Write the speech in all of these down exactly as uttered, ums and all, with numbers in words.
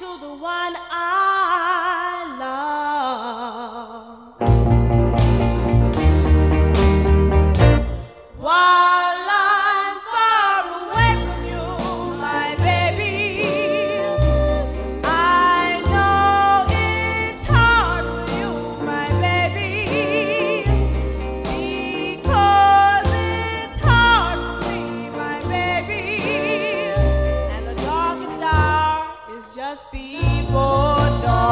the one I love. While I'm far away from you, my baby, I know it's hard for you, my baby, because it's hard for me, my baby, and the darkest hour is just before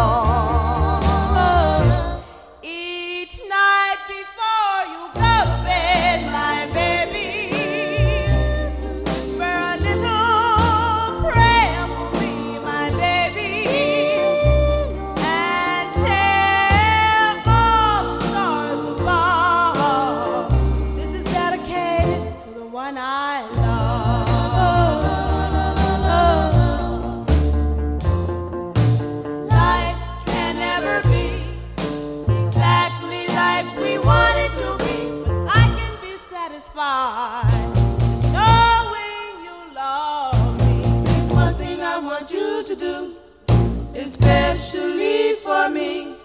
dawn. Each night before you go to bed, my baby, whisper a little prayer for me, my baby, and tell all the stars above. This is dedicated to the one I love. Life can never be exactly like we want it to be, but I can be satisfied just knowing you love me. There's one thing I want you to do, especially for me.